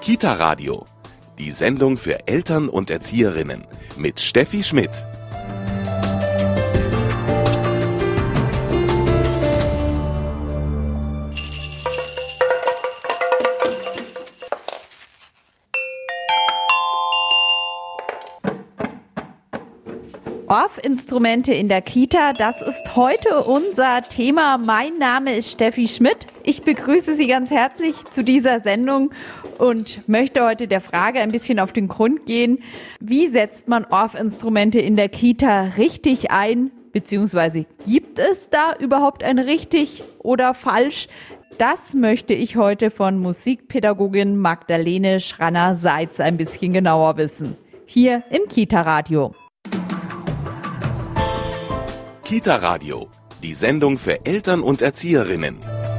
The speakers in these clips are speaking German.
Kita-Radio, die Sendung für Eltern und Erzieherinnen mit Steffi Schmidt. Orff-Instrumente in der Kita, das ist heute unser Thema. Mein Name ist Steffi Schmidt. Ich begrüße Sie ganz herzlich zu dieser Sendung und möchte heute der Frage ein bisschen auf den Grund gehen. Wie setzt man Orff-Instrumente in der Kita richtig ein? Beziehungsweise gibt es da überhaupt ein richtig oder falsch? Das möchte ich heute von Musikpädagogin Magdalene Schranner-Seitz ein bisschen genauer wissen. Hier im Kita-Radio. Kita-Radio, die Sendung für Eltern und Erzieherinnen.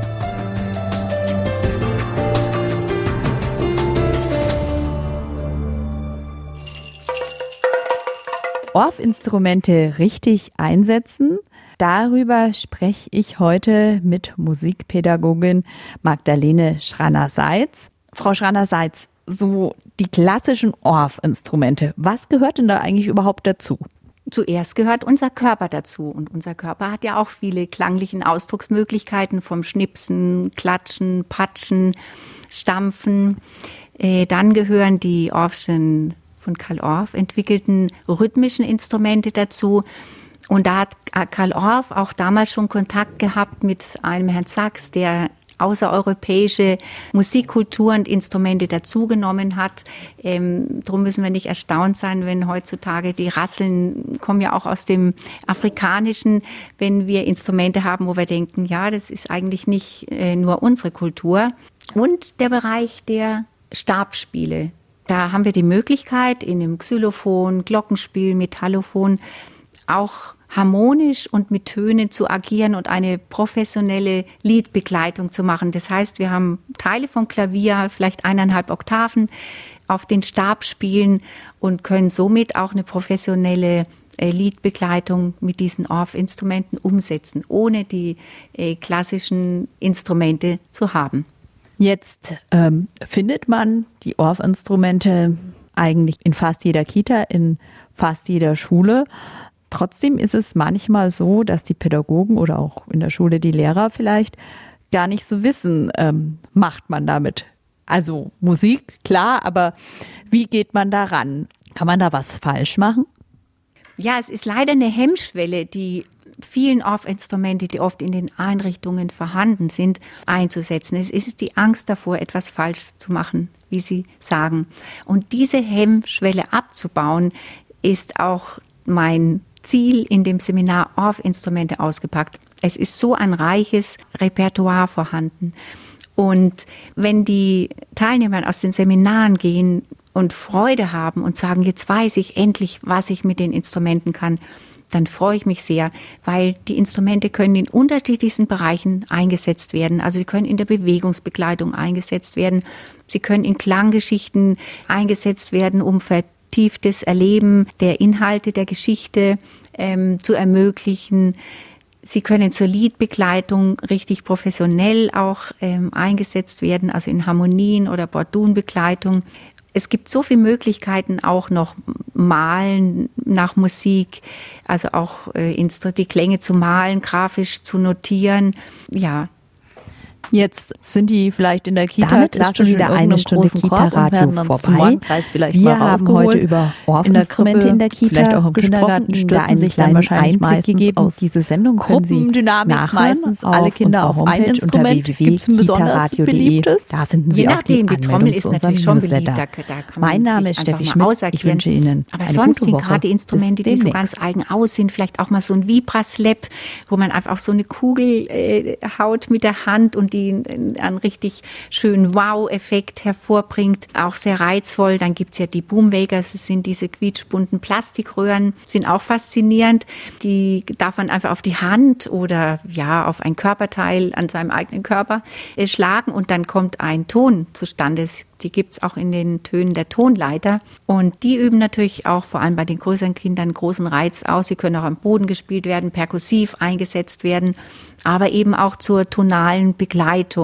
Orff-Instrumente richtig einsetzen. Darüber spreche ich heute mit Musikpädagogin Magdalene Schranner-Seitz. Frau Schranner-Seitz, so die klassischen Orff-Instrumente, was gehört denn da eigentlich überhaupt dazu? Zuerst gehört unser Körper dazu und unser Körper hat ja auch viele klanglichen Ausdrucksmöglichkeiten vom Schnipsen, Klatschen, Patschen, Stampfen. Dann gehören die Orffschen von Carl Orff entwickelten rhythmischen Instrumente dazu. Und da hat Carl Orff auch damals schon Kontakt gehabt mit einem Herrn Sachs, der außereuropäische Musikkultur und Instrumente dazugenommen hat. Drum müssen wir nicht erstaunt sein, wenn heutzutage die Rasseln kommen ja auch aus dem Afrikanischen, wenn wir Instrumente haben, wo wir denken, ja, das ist eigentlich nicht nur unsere Kultur. Und der Bereich der Stabspiele. Da haben wir die Möglichkeit, in dem Xylophon, Glockenspiel, Metallophon auch harmonisch und mit Tönen zu agieren und eine professionelle Liedbegleitung zu machen. Das heißt, wir haben Teile vom Klavier, vielleicht 1,5 Oktaven auf den Stab spielen und können somit auch eine professionelle Liedbegleitung mit diesen Orff-Instrumenten umsetzen, ohne die klassischen Instrumente zu haben. Jetzt findet man die Orff-Instrumente eigentlich in fast jeder Kita, in fast jeder Schule. Trotzdem ist es manchmal so, dass die Pädagogen oder auch in der Schule die Lehrer vielleicht gar nicht so wissen, macht man damit. Also Musik, klar, aber wie geht man da ran? Kann man da was falsch machen? Ja, es ist leider eine Hemmschwelle, die vielen Orff-Instrumente, die oft in den Einrichtungen vorhanden sind, einzusetzen. Es ist die Angst davor, etwas falsch zu machen, wie Sie sagen. Und diese Hemmschwelle abzubauen, ist auch mein Ziel in dem Seminar Orff-Instrumente ausgepackt. Es ist so ein reiches Repertoire vorhanden. Und wenn die Teilnehmer aus den Seminaren gehen und Freude haben und sagen, jetzt weiß ich endlich, was ich mit den Instrumenten kann, dann freue ich mich sehr, weil die Instrumente können in unterschiedlichsten Bereichen eingesetzt werden. Also sie können in der Bewegungsbegleitung eingesetzt werden. Sie können in Klanggeschichten eingesetzt werden, um vertieftes Erleben der Inhalte der Geschichte zu ermöglichen. Sie können zur Liedbegleitung richtig professionell auch eingesetzt werden, also in Harmonien oder Bordunbegleitung. Es gibt so viele Möglichkeiten, auch noch malen nach Musik, also auch die Klänge zu malen, grafisch zu notieren, ja. Jetzt sind die vielleicht in der Kita. Damit ist schon wieder eine Stunde Kita-Radio vorbei. Wir haben heute über Orff-Instrumente in der Kita vielleicht auch im Kindergarten stürzen sich dann wahrscheinlich Einblick gegeben. Aus diese Sendung können Sie nachhören. Meistens alle Kinder auf ein Instrument. Gibt es ein besonders beliebtes? Da finden Sie auch die Trommel ist natürlich schon beliebt. Da mein Name ist Steffi Schmidt. Ich wünsche Ihnen aber sonst sind gerade die Instrumente, die so ganz eigen aussehen, vielleicht auch mal so ein Vibra-Slap, wo man einfach so eine Kugel haut mit der Hand und die einen richtig schönen Wow-Effekt hervorbringt. Auch sehr reizvoll. Dann gibt es ja die Boomwakers, das sind diese quietschbunten Plastikröhren, sind auch faszinierend. Die darf man einfach auf die Hand oder ja auf ein Körperteil an seinem eigenen Körper schlagen und dann kommt ein Ton zustande. Die gibt es auch in den Tönen der Tonleiter. Und die üben natürlich auch vor allem bei den größeren Kindern großen Reiz aus. Sie können auch am Boden gespielt werden, perkussiv eingesetzt werden, aber eben auch zur tonalen Begleitung.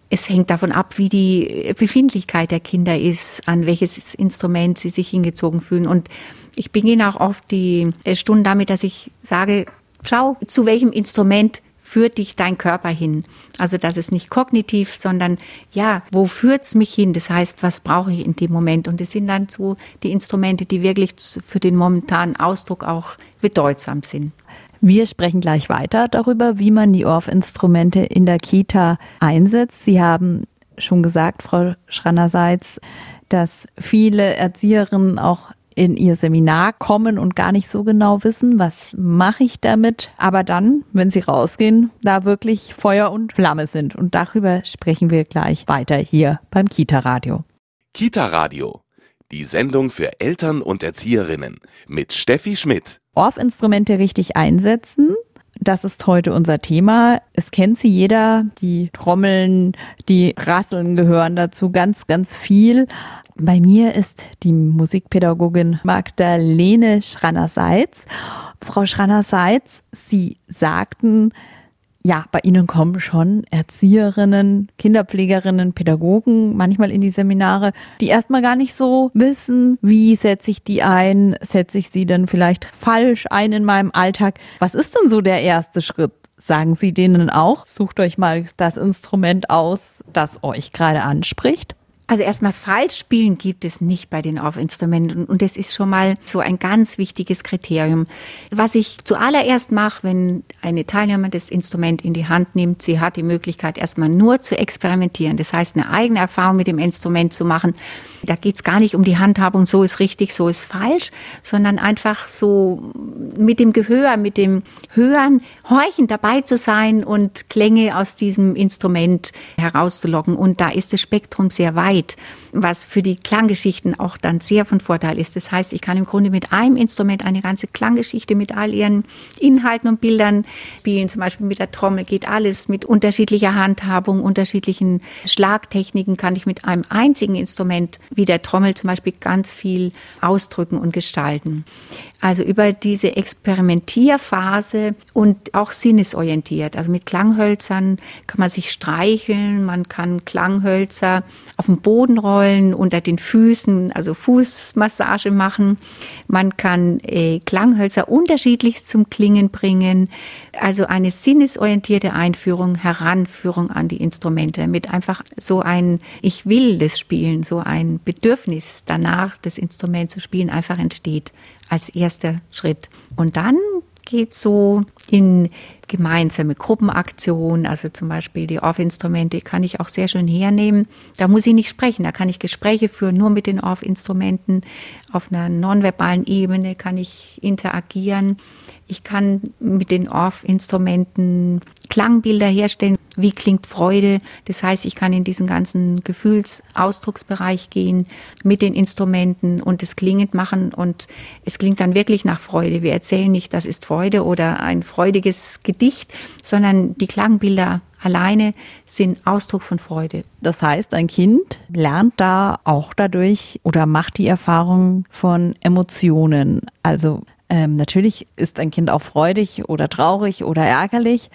Es hängt davon ab, wie die Befindlichkeit der Kinder ist, an welches Instrument sie sich hingezogen fühlen. Und ich beginne auch oft die Stunden damit, dass ich sage, schau, zu welchem Instrument führt dich dein Körper hin? Also das ist nicht kognitiv, sondern ja, wo führt's mich hin? Das heißt, was brauche ich in dem Moment? Und es sind dann so die Instrumente, die wirklich für den momentanen Ausdruck auch bedeutsam sind. Wir sprechen gleich weiter darüber, wie man die Orff-Instrumente in der Kita einsetzt. Sie haben schon gesagt, Frau Schranner-Seitz, dass viele Erzieherinnen auch in ihr Seminar kommen und gar nicht so genau wissen, was mache ich damit. Aber dann, wenn sie rausgehen, da wirklich Feuer und Flamme sind. Und darüber sprechen wir gleich weiter hier beim Kita-Radio. Kita-Radio, die Sendung für Eltern und Erzieherinnen mit Steffi Schmidt. Orff-Instrumente richtig einsetzen, das ist heute unser Thema. Es kennt sie jeder, die Trommeln, die Rasseln gehören dazu, ganz, ganz viel. Bei mir ist die Musikpädagogin Magdalene Schranner-Seitz. Frau Schranner-Seitz, Sie sagten, ja, bei Ihnen kommen schon Erzieherinnen, Kinderpflegerinnen, Pädagogen manchmal in die Seminare, die erstmal gar nicht so wissen, wie setze ich die ein, setze ich sie denn vielleicht falsch ein in meinem Alltag. Was ist denn so der erste Schritt? Sagen Sie denen auch, sucht euch mal das Instrument aus, das euch gerade anspricht? Also erstmal falsch spielen gibt es nicht bei den Orff-Instrumenten und das ist schon mal so ein ganz wichtiges Kriterium. Was ich zuallererst mache, wenn eine Teilnehmerin das Instrument in die Hand nimmt, sie hat die Möglichkeit erstmal nur zu experimentieren, das heißt eine eigene Erfahrung mit dem Instrument zu machen. Da geht es gar nicht um die Handhabung, so ist richtig, so ist falsch, sondern einfach so mit dem Gehör, mit dem Hören, Horchen dabei zu sein und Klänge aus diesem Instrument herauszulocken. Und da ist das Spektrum sehr weit, was für die Klanggeschichten auch dann sehr von Vorteil ist. Das heißt, ich kann im Grunde mit einem Instrument eine ganze Klanggeschichte mit all ihren Inhalten und Bildern spielen. Zum Beispiel mit der Trommel geht alles. Mit unterschiedlicher Handhabung, unterschiedlichen Schlagtechniken kann ich mit einem einzigen Instrument wie der Trommel zum Beispiel ganz viel ausdrücken und gestalten. Also über diese Experimentierphase und auch sinnesorientiert. Also mit Klanghölzern kann man sich streicheln, man kann Klanghölzer auf dem Boden rollen, unter den Füßen, also Fußmassage machen. Man kann Klanghölzer unterschiedlich zum Klingen bringen. Also eine sinnesorientierte Einführung, Heranführung an die Instrumente, damit einfach so ein Ich will das spielen, so ein Bedürfnis danach, das Instrument zu spielen, einfach entsteht als erster Schritt. Und dann geht so in gemeinsame Gruppenaktionen, also zum Beispiel die Orff-Instrumente kann ich auch sehr schön hernehmen. Da muss ich nicht sprechen, da kann ich Gespräche führen, nur mit den Orff-Instrumenten. Auf einer nonverbalen Ebene kann ich interagieren. Ich kann mit den Orff-Instrumenten Klangbilder herstellen. Wie klingt Freude? Das heißt, ich kann in diesen ganzen Gefühlsausdrucksbereich gehen mit den Instrumenten und es klingend machen und es klingt dann wirklich nach Freude. Wir erzählen nicht, das ist Freude oder ein freudiges Gedicht, sondern die Klangbilder alleine sind Ausdruck von Freude. Das heißt, ein Kind lernt da auch dadurch oder macht die Erfahrung von Emotionen. Also natürlich ist ein Kind auch freudig oder traurig oder ärgerlich,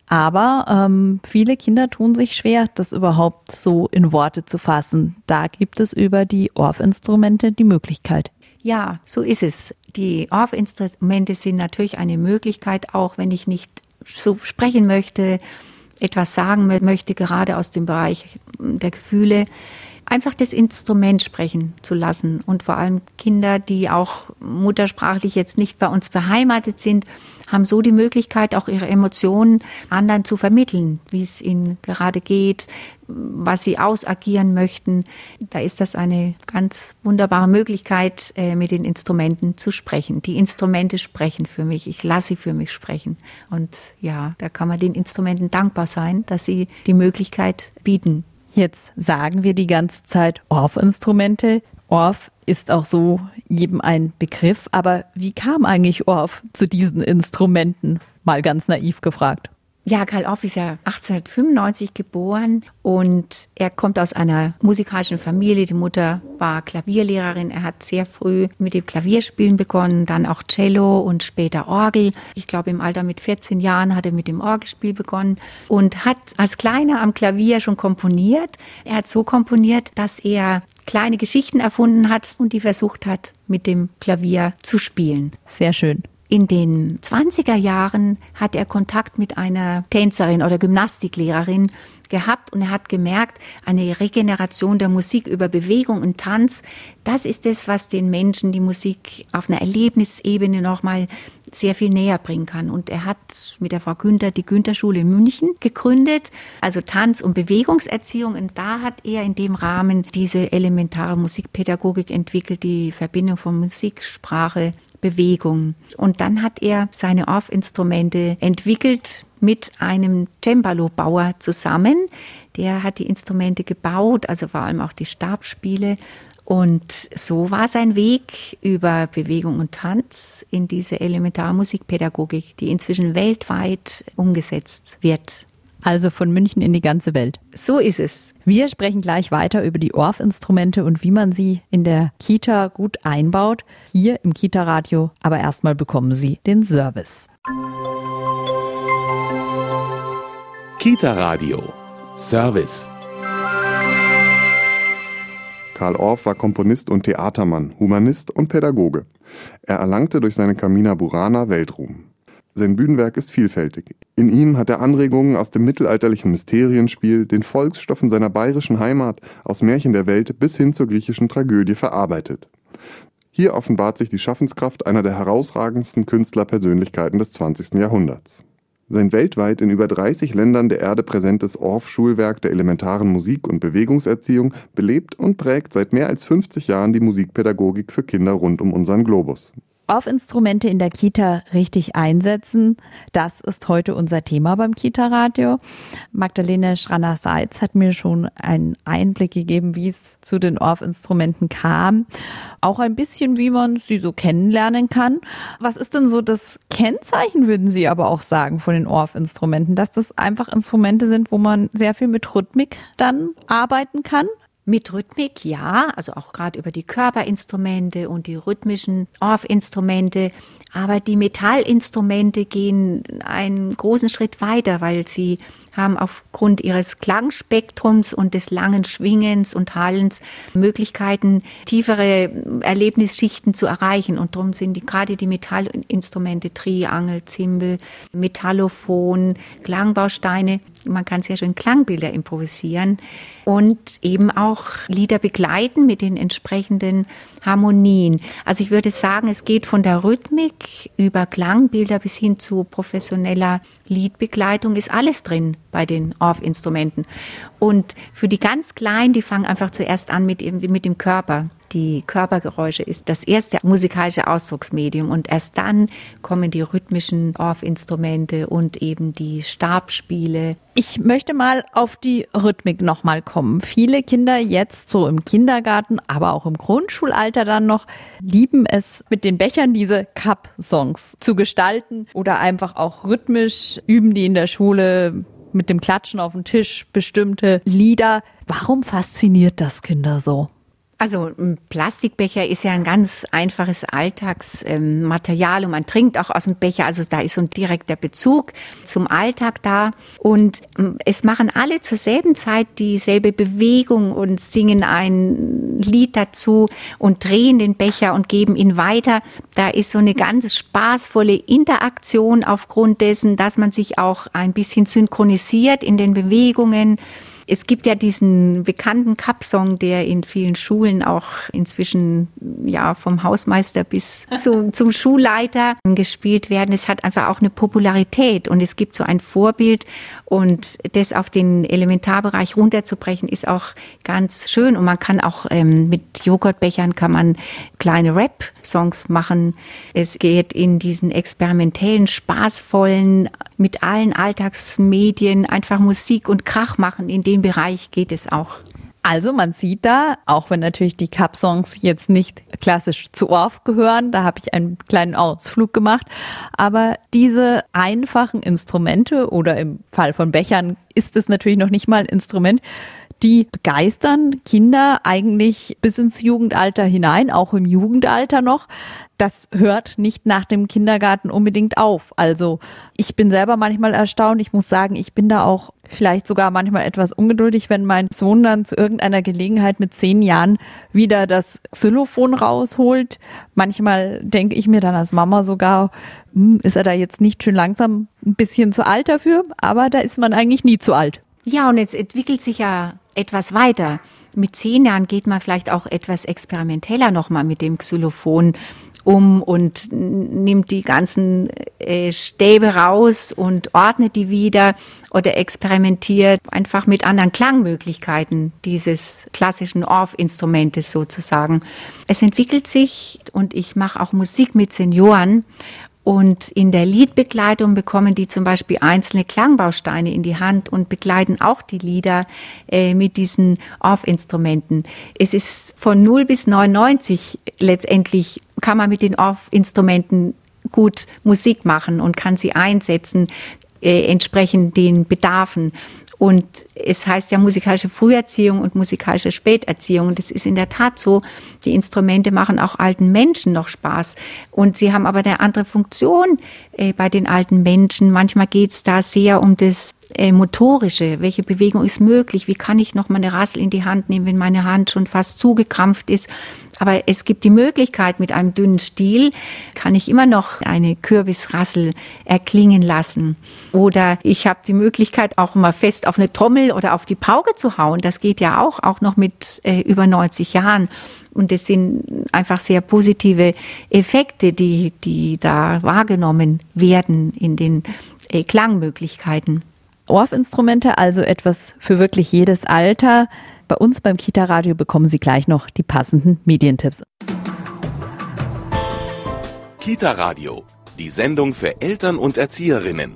aber viele Kinder tun sich schwer, das überhaupt so in Worte zu fassen. Da gibt es über die Orff-Instrumente die Möglichkeit. Ja, so ist es. Die Orff-Instrumente sind natürlich eine Möglichkeit, auch wenn ich nicht so sprechen möchte, etwas sagen möchte, gerade aus dem Bereich der Gefühle, einfach das Instrument sprechen zu lassen. Und vor allem Kinder, die auch muttersprachlich jetzt nicht bei uns beheimatet sind, haben so die Möglichkeit, auch ihre Emotionen anderen zu vermitteln, wie es ihnen gerade geht, was sie ausagieren möchten. Da ist das eine ganz wunderbare Möglichkeit, mit den Instrumenten zu sprechen. Die Instrumente sprechen für mich, ich lasse sie für mich sprechen. Und ja, da kann man den Instrumenten dankbar sein, dass sie die Möglichkeit bieten. Jetzt sagen wir die ganze Zeit Orff-Instrumente. Orff ist auch so jedem ein Begriff. Aber wie kam eigentlich Orff zu diesen Instrumenten? Mal ganz naiv gefragt. Ja, Carl Orff ist ja 1895 geboren und er kommt aus einer musikalischen Familie. Die Mutter war Klavierlehrerin. Er hat sehr früh mit dem Klavierspielen begonnen, dann auch Cello und später Orgel. Ich glaube, im Alter mit 14 Jahren hat er mit dem Orgelspiel begonnen und hat als Kleiner am Klavier schon komponiert. Er hat so komponiert, dass er kleine Geschichten erfunden hat und die versucht hat, mit dem Klavier zu spielen. Sehr schön. In den 20er Jahren hat er Kontakt mit einer Tänzerin oder Gymnastiklehrerin gehabt und er hat gemerkt, eine Regeneration der Musik über Bewegung und Tanz, das ist es, was den Menschen die Musik auf einer Erlebnisebene nochmal sehr viel näher bringen kann. Und er hat mit der Frau Günther die Günther-Schule in München gegründet, also Tanz- und Bewegungserziehung. Und da hat er in dem Rahmen diese elementare Musikpädagogik entwickelt, die Verbindung von Musik, Sprache, Bewegung. Und dann hat er seine Orff-Instrumente entwickelt mit einem Cembalo-Bauer zusammen. Der hat die Instrumente gebaut, also vor allem auch die Stabspiele. Und so war sein Weg über Bewegung und Tanz in diese elementare Musikpädagogik, die inzwischen weltweit umgesetzt wird. Also von München in die ganze Welt. So ist es. Wir sprechen gleich weiter über die Orff-Instrumente und wie man sie in der Kita gut einbaut. Hier im Kita-Radio. Aber erstmal bekommen Sie den Service. Kita-Radio. Service. Carl Orff war Komponist und Theatermann, Humanist und Pädagoge. Er erlangte durch seine Carmina Burana Weltruhm. Sein Bühnenwerk ist vielfältig. In ihm hat er Anregungen aus dem mittelalterlichen Mysterienspiel, den Volksstoffen seiner bayerischen Heimat, aus Märchen der Welt bis hin zur griechischen Tragödie verarbeitet. Hier offenbart sich die Schaffenskraft einer der herausragendsten Künstlerpersönlichkeiten des 20. Jahrhunderts. Sein weltweit in über 30 Ländern der Erde präsentes Orff-Schulwerk der elementaren Musik- und Bewegungserziehung belebt und prägt seit mehr als 50 Jahren die Musikpädagogik für Kinder rund um unseren Globus. Orff-Instrumente in der Kita richtig einsetzen, das ist heute unser Thema beim Kita-Radio. Magdalene Schranner-Seitz hat mir schon einen Einblick gegeben, wie es zu den Orff-Instrumenten kam. Auch ein bisschen, wie man sie so kennenlernen kann. Was ist denn so das Kennzeichen, würden Sie aber auch sagen, von den Orff-Instrumenten? Dass das einfach Instrumente sind, wo man sehr viel mit Rhythmik dann arbeiten kann? Mit Rhythmik, ja, also auch gerade über die Körperinstrumente und die rhythmischen Orff-Instrumente. Aber die Metallinstrumente gehen einen großen Schritt weiter, weil sie haben aufgrund ihres Klangspektrums und des langen Schwingens und Hallens Möglichkeiten, tiefere Erlebnisschichten zu erreichen. Und darum sind gerade die Metallinstrumente, Triangel, Zimbel, Metallophon, Klangbausteine. Man kann sehr schön Klangbilder improvisieren und eben auch Lieder begleiten mit den entsprechenden Harmonien. Also ich würde sagen, es geht von der Rhythmik über Klangbilder bis hin zu professioneller Liedbegleitung, ist alles drin bei den Orff-Instrumenten. Und für die ganz Kleinen, die fangen einfach zuerst an mit dem Körper. Die Körpergeräusche ist das erste musikalische Ausdrucksmedium und erst dann kommen die rhythmischen Orff-Instrumente und eben die Stabspiele. Ich möchte mal auf die Rhythmik nochmal kommen. Viele Kinder jetzt so im Kindergarten, aber auch im Grundschulalter dann noch, lieben es, mit den Bechern diese Cup-Songs zu gestalten oder einfach auch rhythmisch üben die in der Schule mit dem Klatschen auf dem Tisch bestimmte Lieder. Warum fasziniert das Kinder so? Also ein Plastikbecher ist ja ein ganz einfaches Alltagsmaterial und man trinkt auch aus dem Becher. Also da ist so ein direkter Bezug zum Alltag da. Und es machen alle zur selben Zeit dieselbe Bewegung und singen ein Lied dazu und drehen den Becher und geben ihn weiter. Da ist so eine ganz spaßvolle Interaktion aufgrund dessen, dass man sich auch ein bisschen synchronisiert in den Bewegungen. Es gibt ja diesen bekannten Cup-Song, der in vielen Schulen auch inzwischen ja vom Hausmeister bis zum Schulleiter gespielt werden. Es hat einfach auch eine Popularität und es gibt so ein Vorbild und das auf den Elementarbereich runterzubrechen ist auch ganz schön und man kann auch mit Joghurtbechern kann man kleine Rap-Songs machen. Es geht in diesen experimentellen, spaßvollen, mit allen Alltagsmedien einfach Musik und Krach machen. In dem Bereich geht es auch. Also man sieht da, auch wenn natürlich die Cup-Songs jetzt nicht klassisch zu Orff gehören, da habe ich einen kleinen Ausflug gemacht, aber diese einfachen Instrumente oder im Fall von Bechern ist es natürlich noch nicht mal ein Instrument, die begeistern Kinder eigentlich bis ins Jugendalter hinein, auch im Jugendalter noch. Das hört nicht nach dem Kindergarten unbedingt auf. Also ich bin selber manchmal erstaunt. Ich muss sagen, ich bin da auch vielleicht sogar manchmal etwas ungeduldig, wenn mein Sohn dann zu irgendeiner Gelegenheit mit 10 Jahren wieder das Xylophon rausholt. Manchmal denke ich mir dann als Mama sogar, ist er da jetzt nicht schön langsam ein bisschen zu alt dafür? Aber da ist man eigentlich nie zu alt. Ja, und jetzt entwickelt sich ja etwas weiter. Mit 10 Jahren geht man vielleicht auch etwas experimenteller nochmal mit dem Xylophon um und nimmt die ganzen Stäbe raus und ordnet die wieder oder experimentiert einfach mit anderen Klangmöglichkeiten dieses klassischen Orff-Instrumentes sozusagen. Es entwickelt sich und ich mache auch Musik mit Senioren. Und in der Liedbegleitung bekommen die zum Beispiel einzelne Klangbausteine in die Hand und begleiten auch die Lieder mit diesen Orff-Instrumenten. Es ist von 0 bis 99 letztendlich kann man mit den Orff-Instrumenten gut Musik machen und kann sie einsetzen, entsprechend den Bedarfen. Und es heißt ja musikalische Früherziehung und musikalische Späterziehung. Und es ist in der Tat so, die Instrumente machen auch alten Menschen noch Spaß. Und sie haben aber eine andere Funktion bei den alten Menschen. Manchmal geht es da sehr um das Motorische. Welche Bewegung ist möglich? Wie kann ich noch mal eine Rassel in die Hand nehmen, wenn meine Hand schon fast zugekrampft ist? Aber es gibt die Möglichkeit, mit einem dünnen Stiel kann ich immer noch eine Kürbisrassel erklingen lassen. Oder ich habe die Möglichkeit, auch mal fest auf eine Trommel oder auf die Pauke zu hauen. Das geht ja auch noch mit über 90 Jahren. Und es sind einfach sehr positive Effekte, die da wahrgenommen werden in den Klangmöglichkeiten. Orff-Instrumente, also etwas für wirklich jedes Alter. Bei uns beim Kita-Radio bekommen Sie gleich noch die passenden Medientipps. Kita-Radio, die Sendung für Eltern und Erzieherinnen.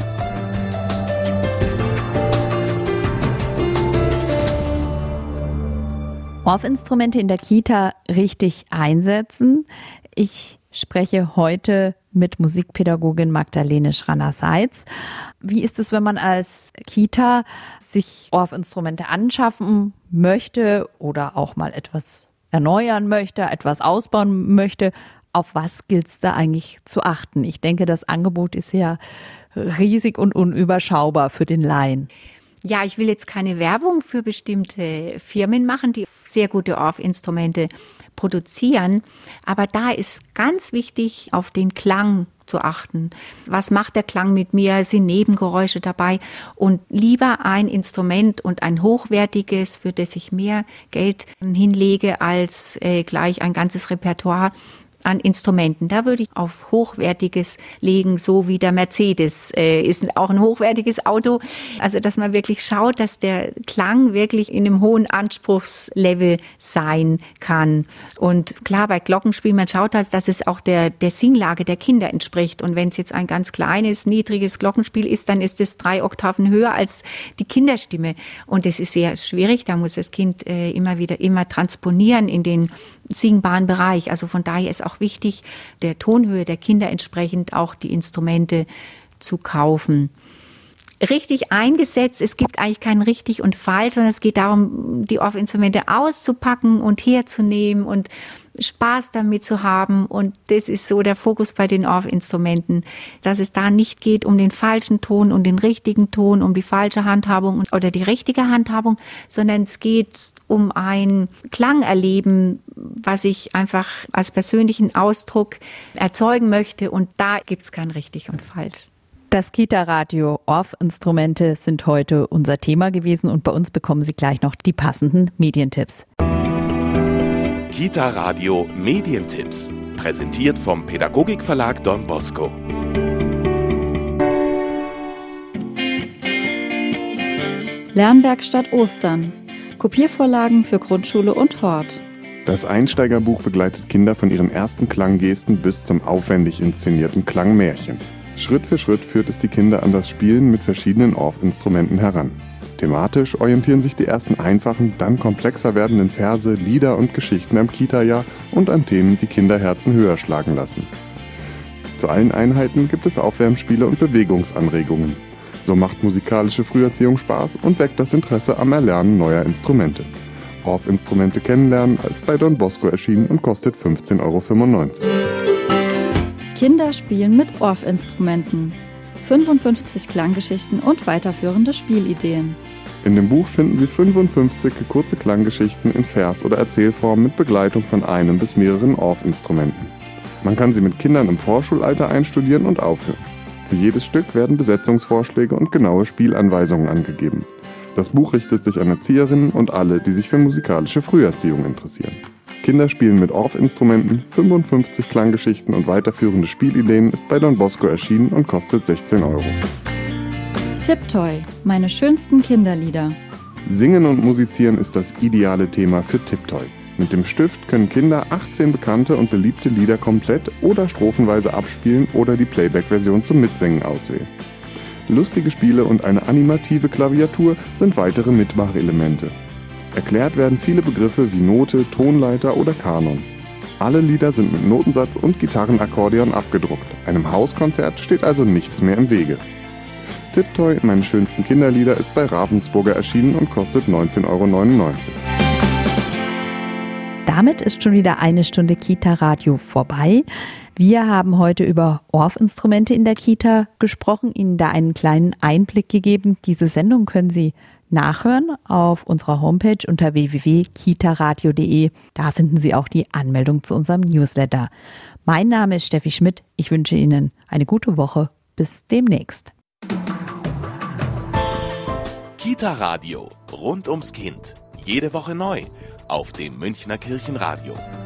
Orff-Instrumente in der Kita richtig einsetzen. Ich spreche heute mit Musikpädagogin Magdalene Schranner-Seitz. Wie ist es, wenn man als Kita sich Orff-Instrumente anschaffen möchte oder auch mal etwas erneuern möchte, etwas ausbauen möchte? Auf was gilt es da eigentlich zu achten? Ich denke, das Angebot ist ja riesig und unüberschaubar für den Laien. Ja, ich will jetzt keine Werbung für bestimmte Firmen machen, die sehr gute Orff-Instrumente produzieren. Aber da ist ganz wichtig, auf den Klang zu achten. Was macht der Klang mit mir? Sind Nebengeräusche dabei? Und lieber ein Instrument und ein hochwertiges, für das ich mehr Geld hinlege, als gleich ein ganzes Repertoire an Instrumenten. Da würde ich auf Hochwertiges legen, so wie der Mercedes ist auch ein hochwertiges Auto. Also, dass man wirklich schaut, dass der Klang wirklich in einem hohen Anspruchslevel sein kann. Und klar, bei Glockenspiel, man schaut halt, dass es auch der Singlage der Kinder entspricht. Und wenn es jetzt ein ganz kleines, niedriges Glockenspiel ist, dann ist es 3 Oktaven höher als die Kinderstimme. Und das ist sehr schwierig. Da muss das Kind immer transponieren in den singbaren Bereich. Also von daher ist auch wichtig, der Tonhöhe der Kinder entsprechend auch die Instrumente zu kaufen. Richtig eingesetzt, es gibt eigentlich kein richtig und falsch, sondern es geht darum, die Orff-Instrumente auszupacken und herzunehmen und Spaß damit zu haben. Und das ist so der Fokus bei den Orff-Instrumenten, dass es da nicht geht um den falschen Ton und den richtigen Ton, um die falsche Handhabung oder die richtige Handhabung, sondern es geht um ein Klangerleben, was ich einfach als persönlichen Ausdruck erzeugen möchte. Und da gibt es kein richtig und falsch. Das Kita-Radio Orff-Instrumente sind heute unser Thema gewesen und bei uns bekommen Sie gleich noch die passenden Medientipps. Kita-Radio Medientipps, präsentiert vom Pädagogikverlag Don Bosco. Lernwerkstatt Ostern. Kopiervorlagen für Grundschule und Hort. Das Einsteigerbuch begleitet Kinder von ihren ersten Klanggesten bis zum aufwendig inszenierten Klangmärchen. Schritt für Schritt führt es die Kinder an das Spielen mit verschiedenen Orff-Instrumenten heran. Thematisch orientieren sich die ersten einfachen, dann komplexer werdenden Verse, Lieder und Geschichten am Kita-Jahr und an Themen, die Kinderherzen höher schlagen lassen. Zu allen Einheiten gibt es Aufwärmspiele und Bewegungsanregungen. So macht musikalische Früherziehung Spaß und weckt das Interesse am Erlernen neuer Instrumente. Orff-Instrumente kennenlernen ist bei Don Bosco erschienen und kostet 15,95 €. Kinder spielen mit Orff-Instrumenten. 55 Klanggeschichten und weiterführende Spielideen. In dem Buch finden Sie 55 kurze Klanggeschichten in Vers- oder Erzählform mit Begleitung von einem bis mehreren Orff-Instrumenten. Man kann sie mit Kindern im Vorschulalter einstudieren und aufführen. Für jedes Stück werden Besetzungsvorschläge und genaue Spielanweisungen angegeben. Das Buch richtet sich an Erzieherinnen und alle, die sich für musikalische Früherziehung interessieren. Kinder spielen mit Orff-Instrumenten, 55 Klanggeschichten und weiterführende Spielideen ist bei Don Bosco erschienen und kostet 16 €. Tiptoy, meine schönsten Kinderlieder. Singen und Musizieren ist das ideale Thema für Tiptoy. Mit dem Stift können Kinder 18 bekannte und beliebte Lieder komplett oder strophenweise abspielen oder die Playback-Version zum Mitsingen auswählen. Lustige Spiele und eine animative Klaviatur sind weitere Mitmachelemente. Erklärt werden viele Begriffe wie Note, Tonleiter oder Kanon. Alle Lieder sind mit Notensatz und Gitarrenakkordeon abgedruckt. Einem Hauskonzert steht also nichts mehr im Wege. Tiptoy, meine schönsten Kinderlieder, ist bei Ravensburger erschienen und kostet 19,99 €. Damit ist schon wieder eine Stunde Kita-Radio vorbei. Wir haben heute über Orff-Instrumente in der Kita gesprochen, Ihnen da einen kleinen Einblick gegeben. Diese Sendung können Sie nachhören auf unserer Homepage unter www.kitaradio.de. Da finden Sie auch die Anmeldung zu unserem Newsletter. Mein Name ist Steffi Schmidt. Ich wünsche Ihnen eine gute Woche. Bis demnächst. Kita-Radio. Rund ums Kind. Jede Woche neu. Auf dem Münchner Kirchenradio.